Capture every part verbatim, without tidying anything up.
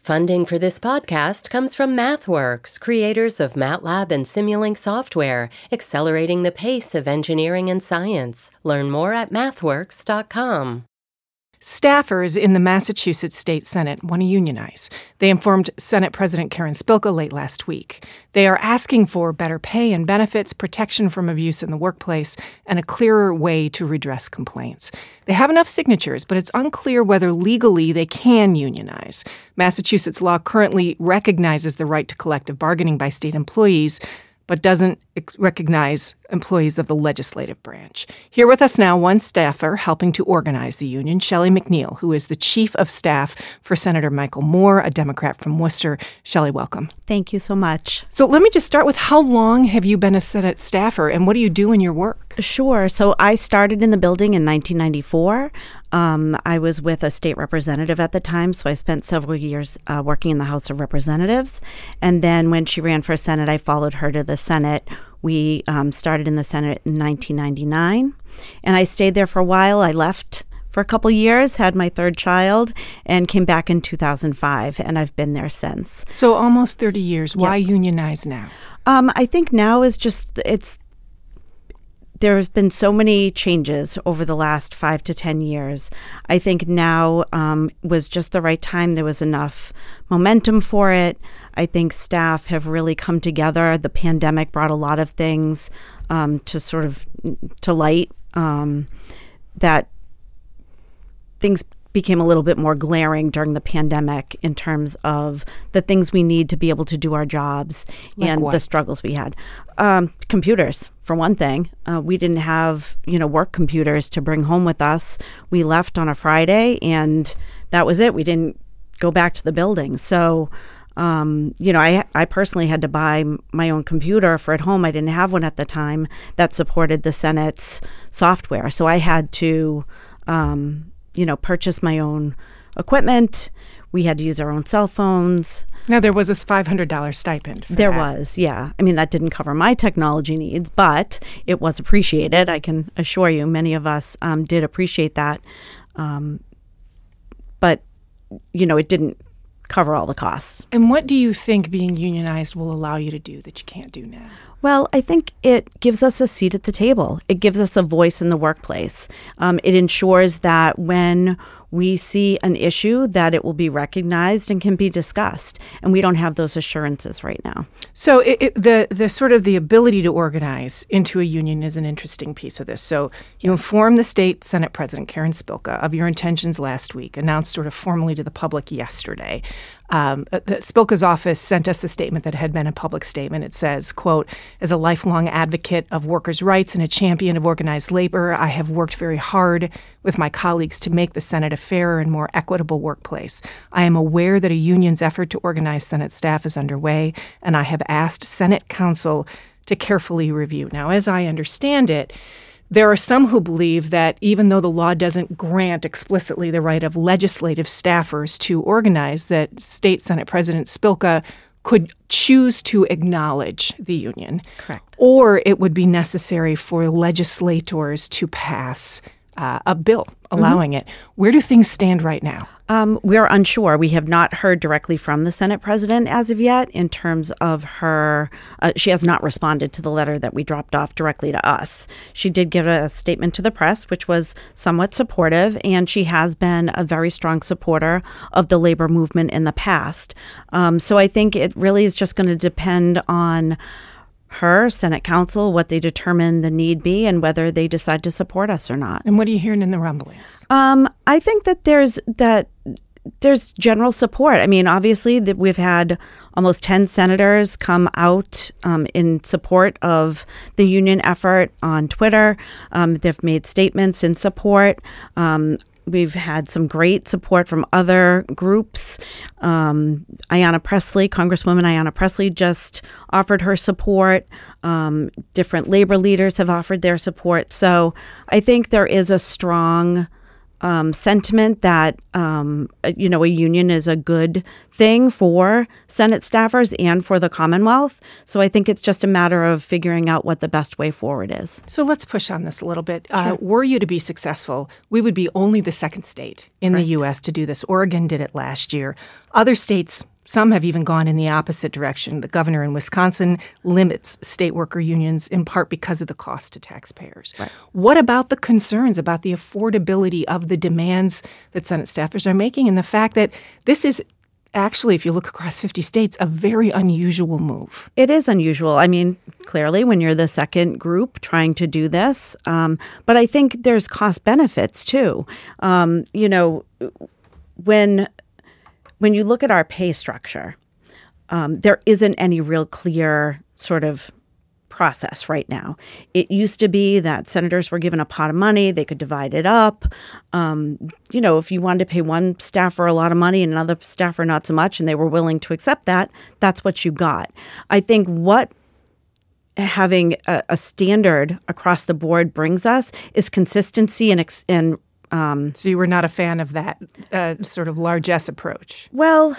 Funding for this podcast comes from MathWorks, creators of MATLAB and Simulink software, accelerating the pace of engineering and science. Learn more at mathworks dot com. Staffers in the Massachusetts State Senate want to unionize. They informed Senate President Karen Spilka late last week. They are asking for better pay and benefits, protection from abuse in the workplace, and a clearer way to redress complaints. They have enough signatures, but it's unclear whether legally they can unionize. Massachusetts law currently recognizes the right to collective bargaining by state employees, but doesn't ex- recognize employees of the legislative branch. Here with us now, one staffer helping to organize the union, Shelley McNeil, who is the chief of staff for Senator Michael Moore, a Democrat from Worcester. Shelley, welcome. Thank you so much. So let me just start with, how long have you been a Senate staffer, and what do you do in your work? Sure. So I started in the building in nineteen ninety-four. Um, I was with a state representative at the time, so I spent several years uh, working in the House of Representatives. And then when she ran for Senate, I followed her to the Senate. We um, started in the Senate in nineteen ninety-nine, and I stayed there for a while. I left for a couple years, had my third child, and came back in two thousand five, and I've been there since. So almost thirty years. Why Yep. unionize now? Um, I think now is just, it's, there have been so many changes over the last five to ten years. I think now um, was just the right time. There was enough momentum for it. I think staff have really come together. The pandemic brought a lot of things um, to sort of to light um, that things became a little bit more glaring during the pandemic in terms of the things we need to be able to do our jobs Like and what? the struggles we had. Um, computers, for one thing. Uh, we didn't have, you know, work computers to bring home with us. We left on a Friday, and that was it. We didn't go back to the building. So, um, you know, I, I personally had to buy my own computer for at home. I didn't have one at the time that supported the Senate's software. So I had to... Um, you know, purchase my own equipment. We had to use our own cell phones. Now, there was this five hundred dollars stipend for There that. was, yeah. I mean, that didn't cover my technology needs, but it was appreciated. I can assure you, many of us um, did appreciate that. Um, but, you know, it didn't cover all the costs. And what do you think being unionized will allow you to do that you can't do now? Well, I think it gives us a seat at the table. It gives us a voice in the workplace. Um, it ensures that when we see an issue, that it will be recognized and can be discussed. And we don't have those assurances right now. So it, it, the the sort of the ability to organize into a union is an interesting piece of this. So you informed the state Senate President Karen Spilka of your intentions last week, announced sort of formally to the public yesterday. Um, the Spilka's office sent us a statement that had been a public statement. It says, quote, "As a lifelong advocate of workers' rights and a champion of organized labor, I have worked very hard with my colleagues to make the Senate a fairer and more equitable workplace. I am aware that a union's effort to organize Senate staff is underway, and I have asked Senate counsel to carefully review." Now, as I understand it, there are some who believe that even though the law doesn't grant explicitly the right of legislative staffers to organize, that State Senate President Spilka could choose to acknowledge the union. Correct. Or it would be necessary for legislators to pass uh, a bill allowing mm-hmm. it. Where do things stand right now? Um, we're unsure. We have not heard directly from the Senate president as of yet in terms of her. Uh, she has not responded to the letter that we dropped off directly to us. She did give a statement to the press, which was somewhat supportive, and she has been a very strong supporter of the labor movement in the past. Um, so I think it really is just going to depend on her, Senate counsel, what they determine the need be, and whether they decide to support us or not. And what are you hearing in the rumblings? Um, I think that there's that there's general support. I mean, obviously, that we've had almost ten senators come out um, in support of the union effort on Twitter. Um, they've made statements in support. Um, We've had some great support from other groups. Um, Ayanna Pressley, Congresswoman Ayanna Pressley, just offered her support. Um, different labor leaders have offered their support. So I think there is a strong um, sentiment that, um, you know, a union is a good thing for Senate staffers and for the Commonwealth. So I think it's just a matter of figuring out what the best way forward is. So let's push on this a little bit. Sure. Uh, were you to be successful, we would be only the second state in Correct. The U S to do this. Oregon did it last year. Other states, some have even gone in the opposite direction. The governor in Wisconsin limits state worker unions in part because of the cost to taxpayers. Right. What about the concerns about the affordability of the demands that Senate staffers are making and the fact that this is actually, if you look across fifty states, a very unusual move? It is unusual. I mean, clearly, when you're the second group trying to do this. Um, but I think there's cost benefits, too. Um, you know, when... When you look at our pay structure, um, there isn't any real clear sort of process right now. It used to be that senators were given a pot of money, they could divide it up. Um, you know, if you wanted to pay one staffer a lot of money and another staffer not so much, and they were willing to accept that, that's what you got. I think what having a, a standard across the board brings us is consistency and ex- and Um, so you were not a fan of that uh, sort of largesse approach? Well,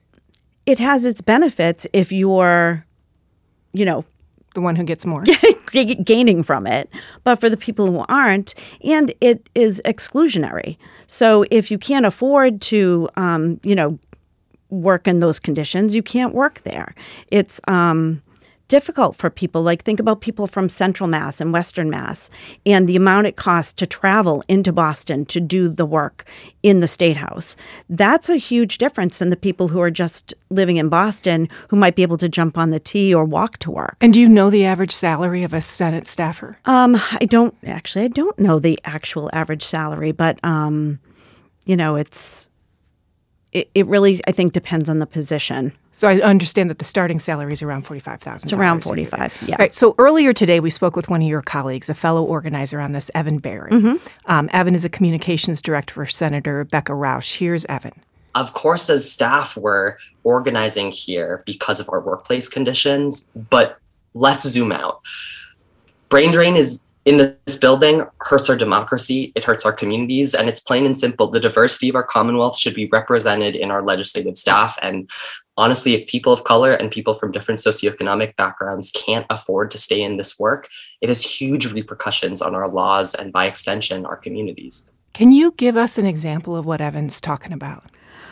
it has its benefits if you're, you know, the one who gets more. gaining from it. But for the people who aren't, and it is exclusionary. So if you can't afford to, um, you know, work in those conditions, you can't work there. It's um, difficult for people. Like, think about people from Central Mass and Western Mass and the amount it costs to travel into Boston to do the work in the State House. That's a huge difference than the people who are just living in Boston who might be able to jump on the T or walk to work. And do you know the average salary of a Senate staffer? Um, I don't, actually, I don't know the actual average salary, but, um, you know, it's, it, it really, I think, depends on the position. So I understand that the starting salary is around forty-five thousand dollars. It's around forty-five, yeah. All right, so earlier today we spoke with one of your colleagues, a fellow organizer on this, Evan Barron. Mm-hmm. Um, Evan is a communications director for Senator Becca Rausch. Here's Evan. Of course, as staff, we're organizing here because of our workplace conditions, but let's zoom out. Brain drain is in this building hurts our democracy, it hurts our communities, and it's plain and simple. The diversity of our Commonwealth should be represented in our legislative staff. And honestly, if people of color and people from different socioeconomic backgrounds can't afford to stay in this work, it has huge repercussions on our laws and, by extension, our communities. Can you give us an example of what Evan's talking about?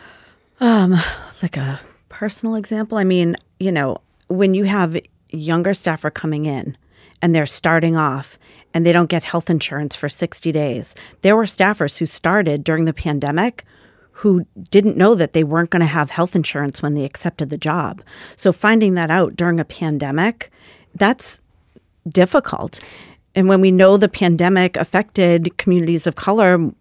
Um, like a personal example? I mean, you know, when you have younger staffer coming in and they're starting off and they don't get health insurance for sixty days. There were staffers who started during the pandemic who didn't know that they weren't going to have health insurance when they accepted the job. So finding that out during a pandemic, that's difficult. And when we know the pandemic affected communities of color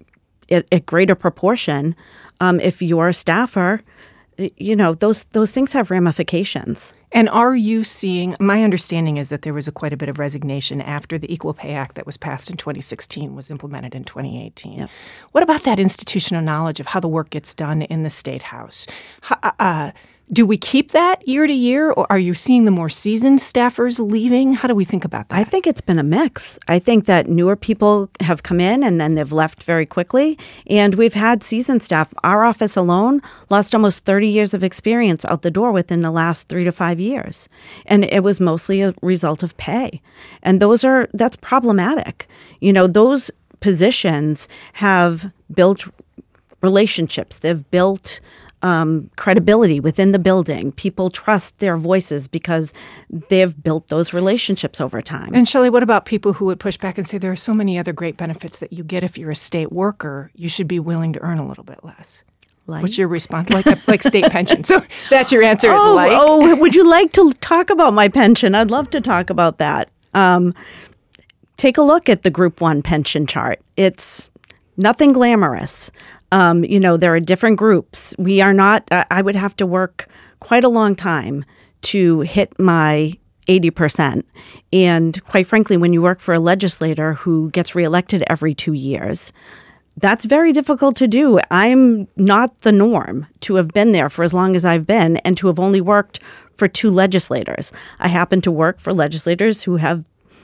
at, at greater proportion, um, if you're a staffer, you know, those those things have ramifications. And are you seeing, my understanding is that there was a quite a bit of resignation after the Equal Pay Act that was passed in twenty sixteen was implemented in twenty eighteen. Yep. What about that institutional knowledge of how the work gets done in the State House? How, uh, do we keep that year to year, or are you seeing the more seasoned staffers leaving? How do we think about that? I think it's been a mix. I think that newer people have come in and then they've left very quickly. And we've had seasoned staff. Our office alone lost almost thirty years of experience out the door within the last three to five years. And it was mostly a result of pay. And those are, that's problematic. You know, those positions have built relationships. They've built Um, credibility within the building. People trust their voices because they've built those relationships over time. And Shelley, what about people who would push back and say there are so many other great benefits that you get if you're a state worker, you should be willing to earn a little bit less? Like? What's your response? Like a, like state pension. So that's your answer is oh, like. Oh, would you like to talk about my pension? I'd love to talk about that. Um, take a look at the Group One pension chart. It's nothing glamorous. Um, you know, there are different groups. We are not, uh, I would have to work quite a long time to hit my eighty percent. And quite frankly, when you work for a legislator who gets reelected every two years, that's very difficult to do. I'm not the norm to have been there for as long as I've been and to have only worked for two legislators. I happen to work for legislators who have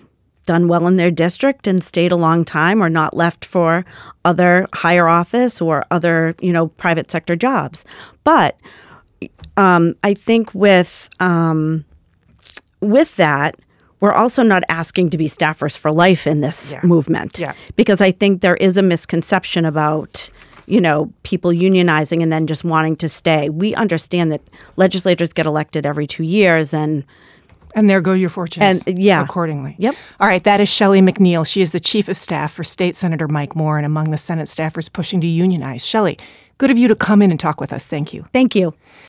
done well in their district and stayed a long time or not left for other higher office or other, you know, private sector jobs. But um, I think with um, with that, we're also not asking to be staffers for life in this yeah. movement. Yeah. Because I think there is a misconception about, you know, people unionizing and then just wanting to stay. We understand that legislators get elected every two years and And there go your fortunes And, yeah. accordingly. Yep. All right, that is Shelley McNeil. She is the chief of staff for State Senator Mike Moore and among the Senate staffers pushing to unionize. Shelley, good of you to come in and talk with us. Thank you. Thank you.